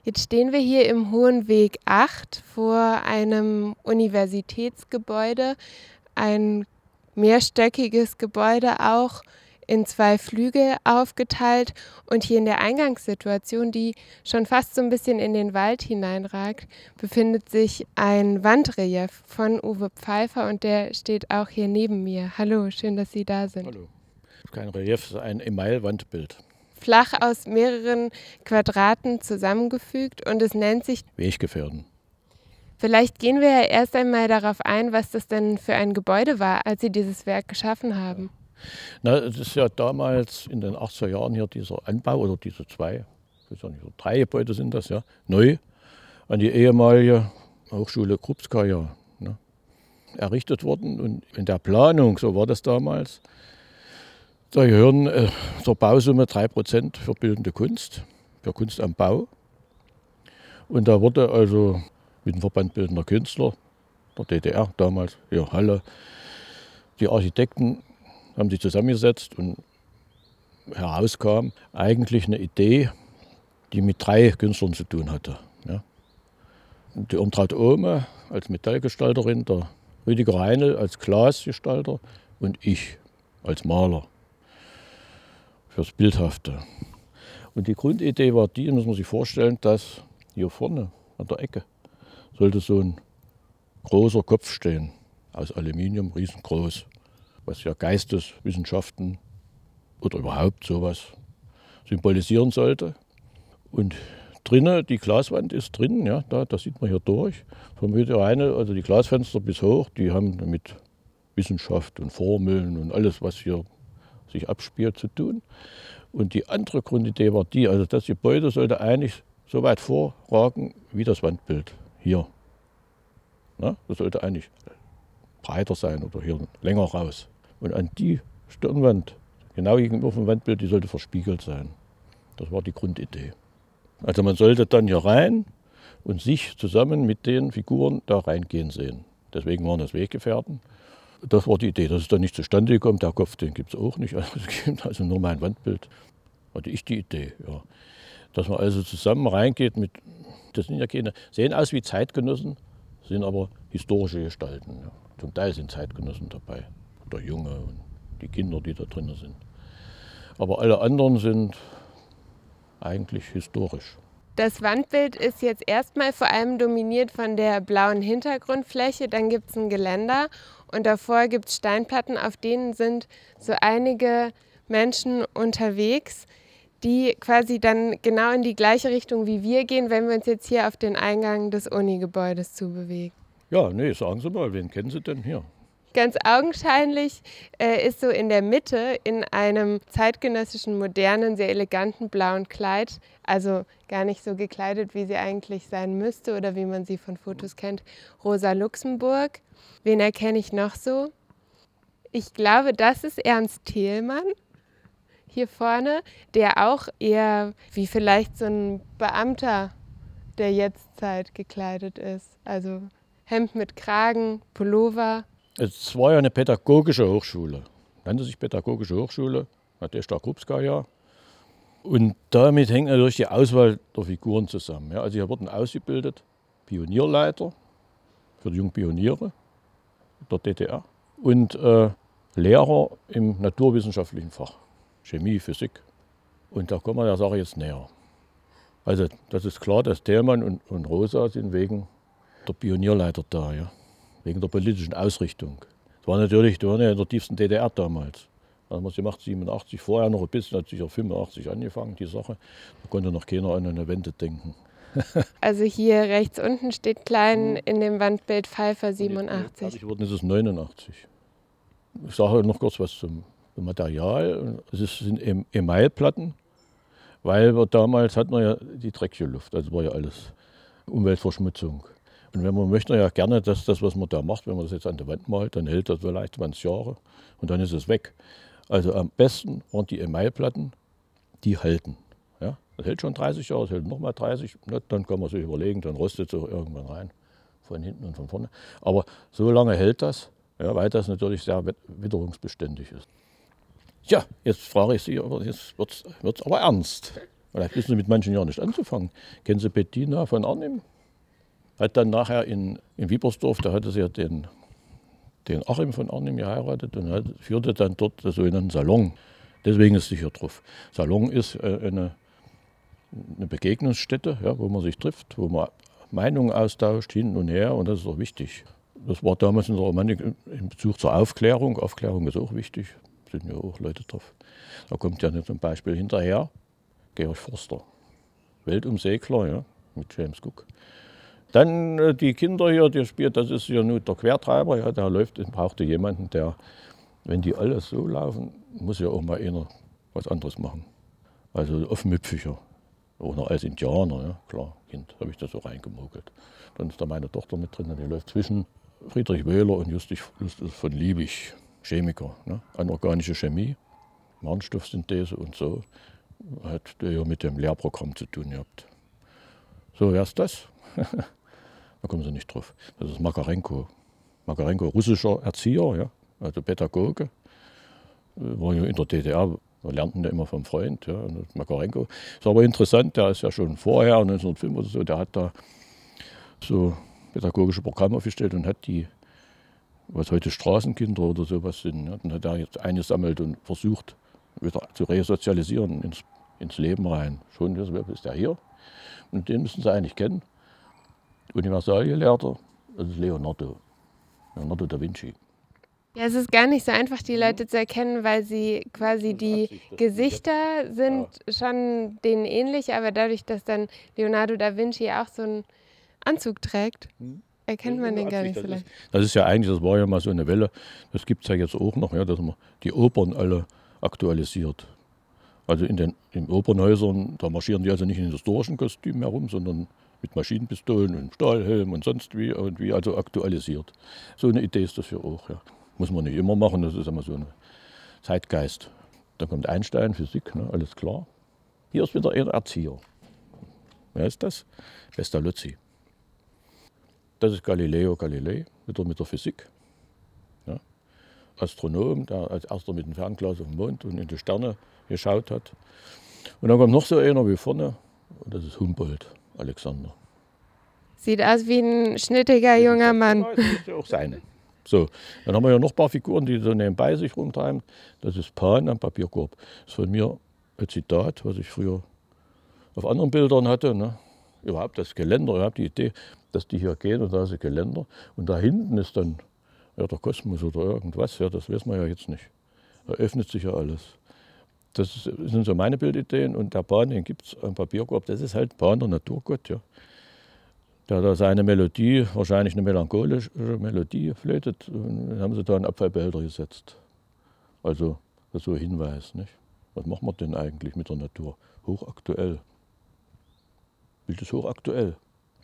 Jetzt stehen wir hier im Hohen Weg 8 vor einem Universitätsgebäude, ein mehrstöckiges Gebäude auch in 2 Flügel aufgeteilt. Und hier in der Eingangssituation, die schon fast so ein bisschen in den Wald hineinragt, befindet sich ein Wandrelief von Uwe Pfeiffer und der steht auch hier neben mir. Hallo, schön, dass Sie da sind. Hallo. Kein Relief, es ist ein Email-Wandbild. Flach aus mehreren Quadraten zusammengefügt und es nennt sich Weggefährden. Vielleicht gehen wir ja erst einmal darauf ein, was das denn für ein Gebäude war, als Sie dieses Werk geschaffen haben. Na, es ist ja damals in den 80er Jahren hier dieser Anbau oder diese 2, ich weiß ja nicht, 3 Gebäude sind das ja, neu an die ehemalige Hochschule Krupskaja errichtet worden. Und in der Planung, so war das damals, da gehören zur Bausumme 3% für bildende Kunst, für Kunst am Bau. Und da wurde also mit dem Verband Bildender Künstler der DDR damals, hier Halle, die Architekten haben sich zusammengesetzt und herauskam eigentlich eine Idee, die mit 3 Künstlern zu tun hatte. Ja. Die Irmtraut Ohme als Metallgestalterin, der Rüdiger Heinl als Glasgestalter und ich als Maler fürs Bildhafte. Und die Grundidee war die, muss man sich vorstellen, dass hier vorne an der Ecke sollte so ein großer Kopf stehen, aus Aluminium, riesengroß, was ja Geisteswissenschaften oder überhaupt sowas symbolisieren sollte. Und drinnen, die Glaswand ist drin, ja, da sieht man hier durch, vom Rüdiger Heinl, also die Glasfenster bis hoch, die haben mit Wissenschaft und Formeln und alles, was hier sich abspielt, zu tun. Und die andere Grundidee war die, also das Gebäude sollte eigentlich so weit vorragen wie das Wandbild hier. Na, das sollte eigentlich breiter sein oder hier länger raus. Und an die Stirnwand, genau gegenüber vom Wandbild, die sollte verspiegelt sein. Das war die Grundidee. Also man sollte dann hier rein und sich zusammen mit den Figuren da reingehen sehen. Deswegen waren das Weggefährten. Das war die Idee. Das ist dann nicht zustande gekommen. Der Kopf, den gibt es auch nicht. Es gibt also nur mein Wandbild. Hatte ich die Idee, ja. Dass man also zusammen reingeht mit, das sind ja keine, sehen aus wie Zeitgenossen, sind aber historische Gestalten. Ja. Zum Teil sind Zeitgenossen dabei. Der Junge und die Kinder, die da drin sind. Aber alle anderen sind eigentlich historisch. Das Wandbild ist jetzt erstmal vor allem dominiert von der blauen Hintergrundfläche. Dann gibt es ein Geländer und davor gibt es Steinplatten, auf denen sind so einige Menschen unterwegs, die quasi dann genau in die gleiche Richtung wie wir gehen, wenn wir uns jetzt hier auf den Eingang des Uni-Gebäudes zubewegen. Ja, nee, sagen Sie mal, wen kennen Sie denn hier? Ganz augenscheinlich ist so in der Mitte in einem zeitgenössischen, modernen, sehr eleganten blauen Kleid, also gar nicht so gekleidet, wie sie eigentlich sein müsste oder wie man sie von Fotos kennt, Rosa Luxemburg. Wen erkenne ich noch so? Ich glaube, das ist Ernst Thälmann hier vorne, der auch eher wie vielleicht so ein Beamter der Jetztzeit gekleidet ist. Also Hemd mit Kragen, Pullover. Es war ja eine pädagogische Hochschule, nannte sich Pädagogische Hochschule, Nadezhda Krupskaja. Und damit hängt natürlich die Auswahl der Figuren zusammen. Ja, also hier wurden ausgebildet Pionierleiter für die jungen Pioniere der DDR und Lehrer im naturwissenschaftlichen Fach, Chemie, Physik. Und da kommen wir der Sache jetzt näher. Also das ist klar, dass Thälmann und Rosa sind wegen der Pionierleiter da, ja. Wegen der politischen Ausrichtung. Das war natürlich, die waren ja in der tiefsten DDR damals. Da haben wir es gemacht, 87, vorher noch ein bisschen, hat sich ja 85 angefangen, die Sache. Da konnte noch keiner an eine Wende denken. Also hier rechts unten steht klein in dem Wandbild Pfeiffer 87. Fertig geworden ist es 89. Ich sage noch kurz was zum Material. Es sind Emailplatten, weil wir damals hatten wir ja die dreckige Luft, also war ja alles Umweltverschmutzung. Und wenn man möchte ja gerne, dass das, was man da macht, wenn man das jetzt an der Wand malt, dann hält das vielleicht 20 Jahre und dann ist es weg. Also am besten waren die Emailplatten, die halten. Ja, das hält schon 30 Jahre, das hält nochmal 30, dann kann man sich überlegen, dann rostet es auch irgendwann rein, von hinten und von vorne. Aber so lange hält das, ja, weil das natürlich sehr witterungsbeständig ist. Ja, jetzt frage ich Sie, aber jetzt wird es aber ernst. Vielleicht wissen Sie mit manchen Jahren nicht anzufangen. Kennen Sie Bettina von Arnim? Hat dann nachher in Wiebersdorf, da hatte sie ja den Achim von Arnim geheiratet und führte dann dort den sogenannten Salon. Deswegen ist sie hier drauf. Salon ist eine Begegnungsstätte, ja, wo man sich trifft, wo man Meinungen austauscht, hin und her, und das ist auch wichtig. Das war damals in der Romanik in Bezug zur Aufklärung. Aufklärung ist auch wichtig, sind ja auch Leute drauf. Da kommt ja zum Beispiel hinterher Georg Forster, Weltumsegler, ja, mit James Cook. Dann die Kinder hier, die spielt, das ist ja nur der Quertreiber, ja, der läuft und brauchte jemanden, der, wenn die alle so laufen, muss ja auch mal einer was anderes machen. Also aufmüpfiger. Oder als Indianer, ja, klar, Kind, habe ich das so reingemogelt. Dann ist da meine Tochter mit drin, die läuft zwischen Friedrich Wöhler und Justus von Liebig, Chemiker, ne? Anorganische Chemie, Harnstoffsynthese und so. Hat der ja mit dem Lehrprogramm zu tun gehabt. So, wer ist das? Da kommen Sie nicht drauf. Das ist Makarenko. Makarenko, russischer Erzieher, ja, also Pädagoge. War ja in der DDR, wir lernten ja immer vom Freund. Ja, und Makarenko ist aber interessant, der ist ja schon vorher, 1905 oder so, der hat da so pädagogische Programme aufgestellt und hat die, was heute Straßenkinder oder sowas sind, ja, dann hat er jetzt eingesammelt und versucht, wieder zu resozialisieren ins Leben rein. Schon ist der hier. Und den müssen Sie eigentlich kennen. Universalgelehrter, das ist Leonardo da Vinci. Ja, es ist gar nicht so einfach, die Leute zu erkennen, weil sie quasi die Gesichter sind schon denen ähnlich, aber dadurch, dass dann Leonardo da Vinci auch so einen Anzug trägt, erkennt man den gar nicht so leicht. Das ist ja eigentlich, das war ja mal so eine Welle, das gibt es ja jetzt auch noch, ja, dass man die Opern alle aktualisiert. Also in den Opernhäusern, da marschieren die also nicht in historischen Kostümen herum, sondern mit Maschinenpistolen und Stahlhelm und sonst wie, irgendwie, also aktualisiert. So eine Idee ist das ja auch. Ja. Muss man nicht immer machen, das ist immer so ein Zeitgeist. Dann kommt Einstein, Physik, ne, alles klar. Hier ist wieder ein Erzieher. Wer ist das? Pestalozzi. Das ist Galileo Galilei, wieder mit der Physik. Ja. Astronom, der als erster mit dem Fernglas auf den Mond und in die Sterne geschaut hat. Und dann kommt noch so einer wie vorne, und das ist Humboldt, Alexander. Sieht aus wie ein schnittiger junger Mann. Das ist ja auch seine. So, dann haben wir ja noch ein paar Figuren, die so nebenbei sich rumtreiben. Das ist Pan am Papierkorb. Das ist von mir ein Zitat, was ich früher auf anderen Bildern hatte. Ne? Überhaupt das Geländer, überhaupt die Idee, dass die hier gehen und da ist ein Geländer. Und da hinten ist dann ja, der Kosmos oder irgendwas, ja, das wissen wir ja jetzt nicht. Da öffnet sich ja alles. Das sind so meine Bildideen, und der Pan, den gibt es am Papierkorb, das ist halt Pan, der Naturgott. Ja. Der da seine Melodie, wahrscheinlich eine melancholische Melodie flötet, und dann haben sie da einen Abfallbehälter gesetzt. Also das ist so ein Hinweis. Nicht? Was machen wir denn eigentlich mit der Natur? Hochaktuell. Bild ist hochaktuell.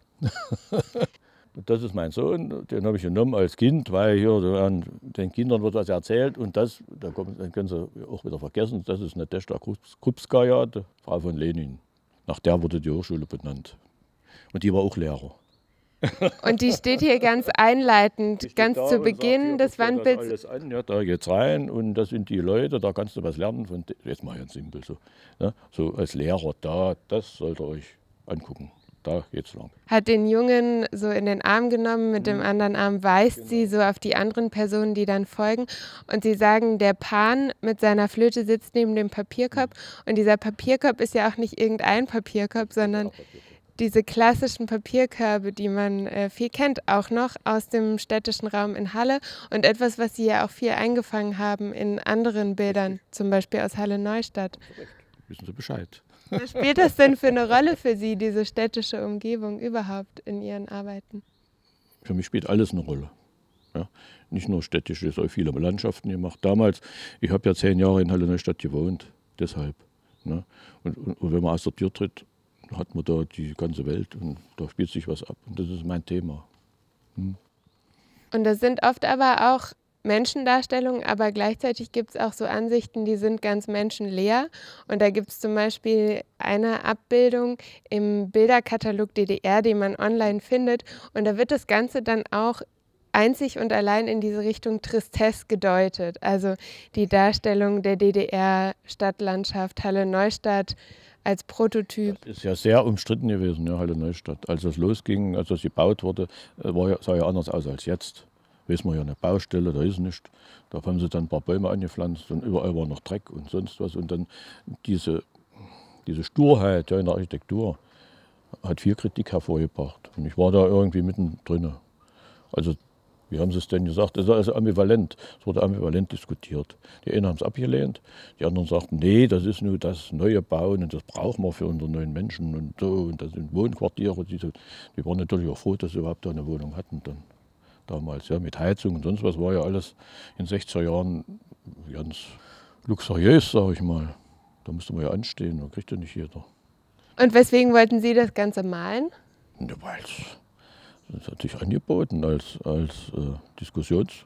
Das ist mein Sohn, den habe ich genommen als Kind, weil hier an den Kindern wird was erzählt, und das, dann können Sie auch wieder vergessen, das ist Nadeschda Krupskaja, die Frau von Lenin. Nach der wurde die Hochschule benannt. Und die war auch Lehrer. Und die steht hier ganz einleitend, ganz zu Beginn des Wandbilds. Alles an, ja, da geht's rein, und das sind die Leute, da kannst du was lernen. Von jetzt mal ganz simpel so. Ne? So als Lehrer da, das sollt ihr euch angucken. Da geht's lang. Hat den Jungen so in den Arm genommen, mit dem anderen Arm weist sie so auf die anderen Personen, die dann folgen. Und sie sagen, der Pan mit seiner Flöte sitzt neben dem Papierkorb. Und dieser Papierkorb ist ja auch nicht irgendein Papierkorb, sondern diese klassischen Papierkörbe, die man viel kennt, auch noch aus dem städtischen Raum in Halle. Und etwas, was Sie ja auch viel eingefangen haben in anderen Bildern, zum Beispiel aus Halle-Neustadt. Wissen Sie Bescheid. Was spielt das denn für eine Rolle für Sie, diese städtische Umgebung überhaupt in Ihren Arbeiten? Für mich spielt alles eine Rolle. Ja, nicht nur städtisch, ich habe viele Landschaften gemacht. Damals, ich habe ja 10 Jahre in Halle-Neustadt gewohnt, deshalb. Ne? Und wenn man aus der Tür tritt, hat man da die ganze Welt, und da spielt sich was ab. Und das ist mein Thema. Und das sind oft aber auch Menschendarstellungen, aber gleichzeitig gibt es auch so Ansichten, die sind ganz menschenleer. Und da gibt es zum Beispiel eine Abbildung im Bilderkatalog DDR, den man online findet. Und da wird das Ganze dann auch einzig und allein in diese Richtung Tristesse gedeutet. Also die Darstellung der DDR-Stadtlandschaft Halle-Neustadt als Prototyp? Das ist ja sehr umstritten gewesen, ja, Halle Neustadt. Als das losging, als das gebaut wurde, sah ja anders aus als jetzt. Wissen wir ja, eine Baustelle, da ist nichts. Da haben sie dann ein paar Bäume angepflanzt und überall war noch Dreck und sonst was. Und dann diese Sturheit, ja, in der Architektur hat viel Kritik hervorgebracht. Und ich war da irgendwie mittendrin. Also, wie haben sie es denn gesagt? Es ist also ambivalent. Es wurde ambivalent diskutiert. Die einen haben es abgelehnt, die anderen sagten, nee, das ist nur das neue Bauen und das brauchen wir für unsere neuen Menschen und so. Und das sind Wohnquartiere. Die waren natürlich auch froh, dass sie überhaupt da eine Wohnung hatten dann. Damals, ja, mit Heizung und sonst was war ja alles in den 60er Jahren ganz luxuriös, sage ich mal. Da musste man ja anstehen, da kriegt ja nicht jeder. Und weswegen wollten Sie das Ganze malen? Ja, weil es hat sich angeboten als Diskussionspunkt.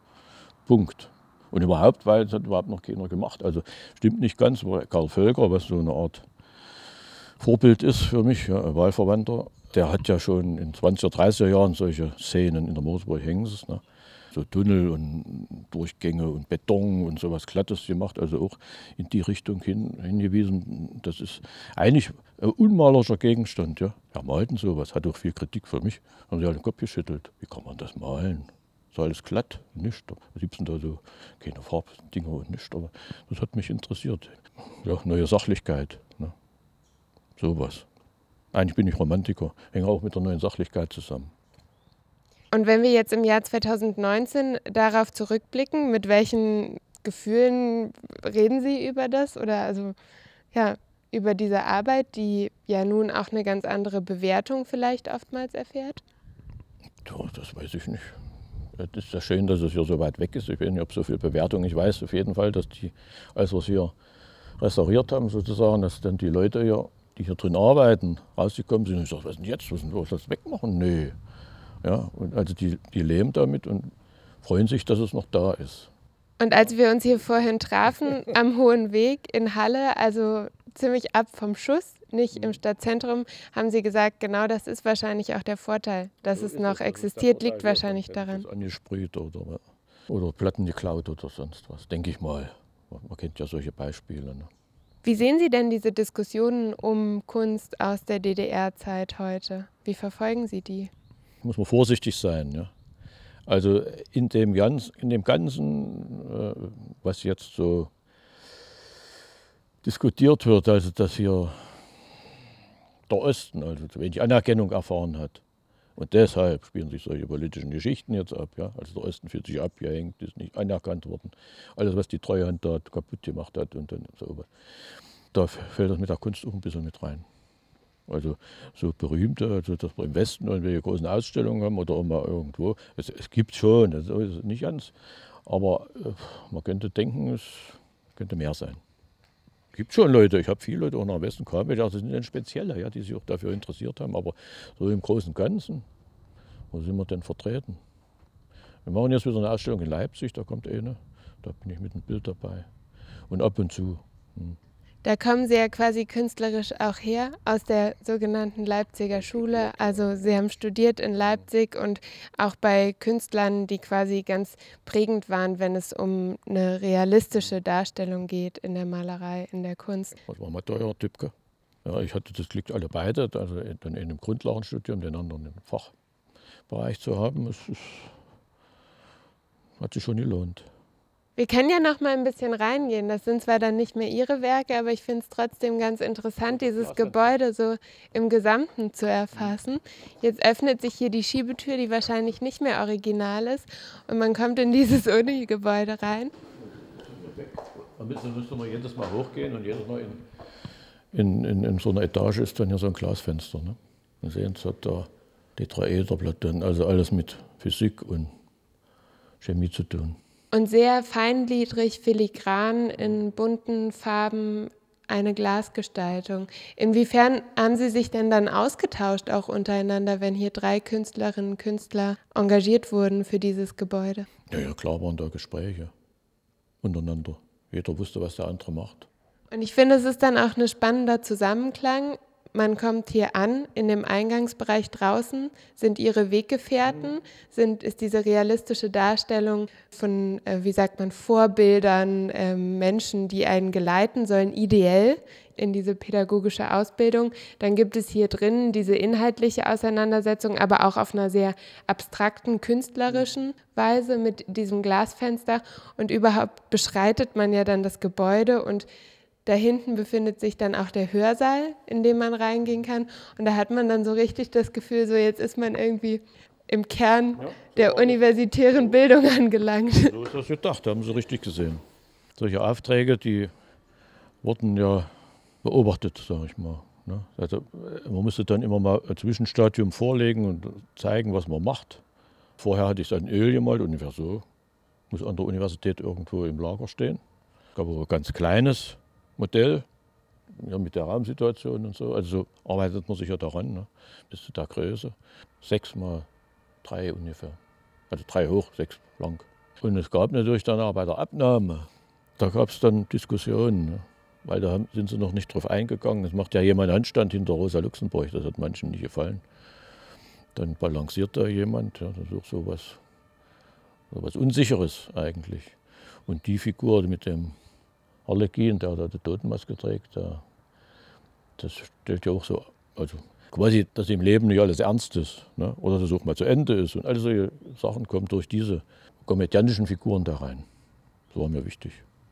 Und überhaupt, weil es hat überhaupt noch keiner gemacht. Also stimmt nicht ganz, weil Karl Völker, was so eine Art Vorbild ist für mich, ja, ein Wahlverwandter, der hat ja schon in 20er, 30er Jahren solche Szenen in der Moosburg Hengses, ne? So Tunnel und Durchgänge und Beton und sowas Glattes gemacht, also auch in die Richtung hingewiesen. Das ist eigentlich ein unmalerischer Gegenstand. Ja. Wer malt denn sowas? Hat auch viel Kritik für mich. Haben sie halt den Kopf geschüttelt. Wie kann man das malen? Ist alles glatt, nichts. Was gibt es denn da so? Keine Farbdinger und nichts. Aber das hat mich interessiert. Ja, neue Sachlichkeit. Ne? Sowas. Eigentlich bin ich Romantiker, hänge auch mit der neuen Sachlichkeit zusammen. Und wenn wir jetzt im Jahr 2019 darauf zurückblicken, mit welchen Gefühlen reden Sie über das? Oder also ja, über diese Arbeit, die ja nun auch eine ganz andere Bewertung vielleicht oftmals erfährt? Ja, das weiß ich nicht. Es ist ja schön, dass es hier so weit weg ist. Ich weiß nicht, ob so viel Bewertung. Ich weiß auf jeden Fall, dass als wir es hier restauriert haben, sozusagen, dass dann die Leute hier, die hier drin arbeiten, rausgekommen sind und ich sage, was ist denn jetzt? Was soll ich das wegmachen? Nee. Ja, und also die leben damit und freuen sich, dass es noch da ist. Und als wir uns hier vorhin trafen, am Hohen Weg in Halle, also ziemlich ab vom Schuss, nicht im Stadtzentrum, haben Sie gesagt, genau das ist wahrscheinlich auch der Vorteil, dass es noch existiert, liegt wahrscheinlich daran. Ist angesprüht oder Platten geklaut oder sonst was, denke ich mal. Man kennt ja solche Beispiele. Ne? Wie sehen Sie denn diese Diskussionen um Kunst aus der DDR-Zeit heute? Wie verfolgen Sie die? Muss man vorsichtig sein. Ja? Also in dem Ganzen, was jetzt so diskutiert wird, also dass hier der Osten also zu wenig Anerkennung erfahren hat. Und deshalb spielen sich solche politischen Geschichten jetzt ab. Ja? Also der Osten fühlt sich abgehängt, ist nicht anerkannt worden. Alles, was die Treuhand da kaputt gemacht hat und dann so. Da fällt das mit der Kunst auch ein bisschen mit rein. Also so berühmte, also dass wir im Westen irgendwelche großen Ausstellungen haben oder auch mal irgendwo. Es gibt schon, also ist es nicht ganz. Aber man könnte denken, es könnte mehr sein. Es gibt schon Leute, ich habe viele Leute auch nach Westen gekommen, das sind dann Spezielle, ja, die sich auch dafür interessiert haben. Aber so im Großen und Ganzen, wo sind wir denn vertreten? Wir machen jetzt wieder eine Ausstellung in Leipzig, da kommt eine, da bin ich mit einem Bild dabei. Und ab und zu. Da kommen Sie ja quasi künstlerisch auch her, aus der sogenannten Leipziger Schule. Also Sie haben studiert in Leipzig und auch bei Künstlern, die quasi ganz prägend waren, wenn es um eine realistische Darstellung geht in der Malerei, in der Kunst. Das war mal teuer, Tübke. Ja, ich hatte das Glück, alle beide, also dann in einem Grundlagenstudium, den anderen im Fachbereich zu haben. Hat sich schon gelohnt. Wir können ja noch mal ein bisschen reingehen. Das sind zwar dann nicht mehr Ihre Werke, aber ich finde es trotzdem ganz interessant, dieses Gebäude so im Gesamten zu erfassen. Jetzt öffnet sich hier die Schiebetür, die wahrscheinlich nicht mehr original ist, und man kommt in dieses Uni-Gebäude rein. Dann müsste man jedes Mal hochgehen und jedes Mal in so einer Etage ist dann hier so ein Glasfenster. Ne? Und sehen, es hat da Tetraederplatten, also alles mit Physik und Chemie zu tun. Und sehr feingliedrig, filigran, in bunten Farben eine Glasgestaltung. Inwiefern haben Sie sich denn dann ausgetauscht, auch untereinander, wenn hier 3 Künstlerinnen und Künstler engagiert wurden für dieses Gebäude? Ja, klar waren da Gespräche untereinander. Jeder wusste, was der andere macht. Und ich finde, es ist dann auch ein spannender Zusammenklang. Man kommt hier an, in dem Eingangsbereich draußen sind Ihre Weggefährten, ist diese realistische Darstellung von, Vorbildern, Menschen, die einen geleiten sollen, ideell. in diese pädagogische Ausbildung, dann gibt es hier drin diese inhaltliche Auseinandersetzung, aber auch auf einer sehr abstrakten, künstlerischen Weise mit diesem Glasfenster. Und überhaupt beschreitet man ja dann das Gebäude und da hinten befindet sich dann auch der Hörsaal, in den man reingehen kann. Und da hat man dann so richtig das Gefühl, so jetzt ist man irgendwie im Kern der universitären Bildung angelangt. So ist das gedacht, da haben Sie richtig gesehen. Solche Aufträge, die wurden ja beobachtet, sage ich mal. Also man musste dann immer mal ein Zwischenstadium vorlegen und zeigen, was man macht. Vorher hatte ich es in Öl gemalt, ungefähr so. Muss an der Universität irgendwo im Lager stehen. Es gab aber ein ganz kleines Modell, ja, mit der Raumsituation und so. Also so arbeitet man sich ja daran, ne, bis zu der Größe. 6x3 ungefähr. Also 3 hoch, 6 lang. Und es gab natürlich dann auch bei der Abnahme, da gab es dann Diskussionen, ne, weil da sind sie noch nicht drauf eingegangen. Es macht ja jemand Handstand hinter Rosa Luxemburg, das hat manchen nicht gefallen. Dann balanciert da jemand, ja, das ist auch so was Unsicheres eigentlich. Und die Figur mit dem Harlekin, der da die Totenmaske trägt, das stellt ja auch so, also quasi, dass im Leben nicht alles ernst ist, ne? Oder dass es auch mal zu Ende ist. Und all solche Sachen kommen durch diese komödiantischen Figuren da rein. Das war mir wichtig.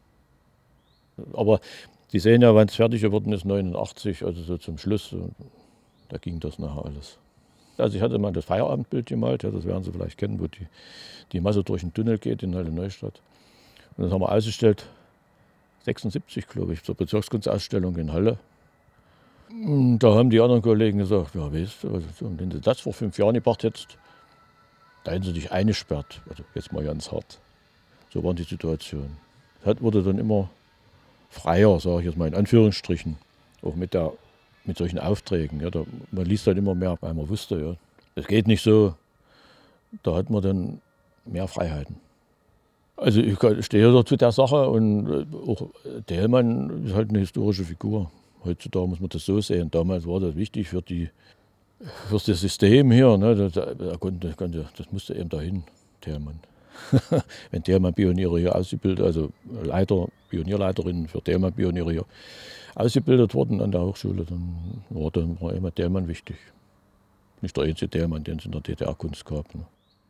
Aber Sie sehen ja, wann es fertig geworden ist, 89, also so zum Schluss, da ging das nachher alles. Also ich hatte mal das Feierabendbild gemalt, ja, das werden Sie vielleicht kennen, wo die Masse durch den Tunnel geht in Halle Neustadt. Und das haben wir ausgestellt, 76, glaube ich, zur Bezirkskunstausstellung in Halle. Und da haben die anderen Kollegen gesagt, ja weißt du, also, wenn du das vor 5 Jahren gebracht hättest, da hätten sie dich eingesperrt. Also jetzt mal ganz hart. So war die Situation. Das wurde dann immer freier, sage ich jetzt mal in Anführungsstrichen, auch mit solchen Aufträgen. Ja, man liest dann immer mehr, weil man wusste, ja, es geht nicht so, da hat man dann mehr Freiheiten. Also ich stehe da zu der Sache und auch Thälmann ist halt eine historische Figur. Heutzutage muss man das so sehen. Damals war das wichtig für das System hier. Ne? Das musste eben dahin, Thälmann. Wenn Thälmann-Pioniere hier ausgebildet, also Pionierleiterinnen für Thälmann-Pioniere hier ausgebildet wurden an der Hochschule, dann war immer Thälmann wichtig. Nicht der einzige Thälmann, den es in der DDR-Kunst gab. Ne?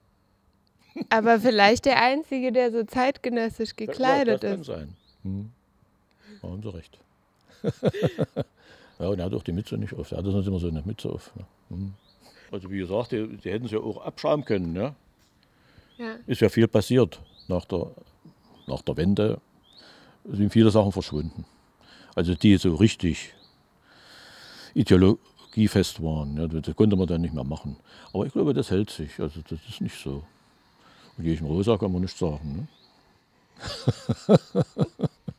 Aber vielleicht der Einzige, der so zeitgenössisch gekleidet ist. Das kann sein. Da haben Sie recht. Ja, und er hat auch die Mütze nicht auf. Er hatte sonst immer so eine Mütze auf. Ne? Also wie gesagt, die hätten es ja auch abschauen können. Ne? Ja. Ist ja viel passiert. Nach der Wende sind viele Sachen verschwunden. Also die so richtig ideologiefest waren. Ja, das konnte man dann nicht mehr machen. Aber ich glaube, das hält sich. Also das ist nicht so. Und gegen Rosa kann man nichts sagen. Ne?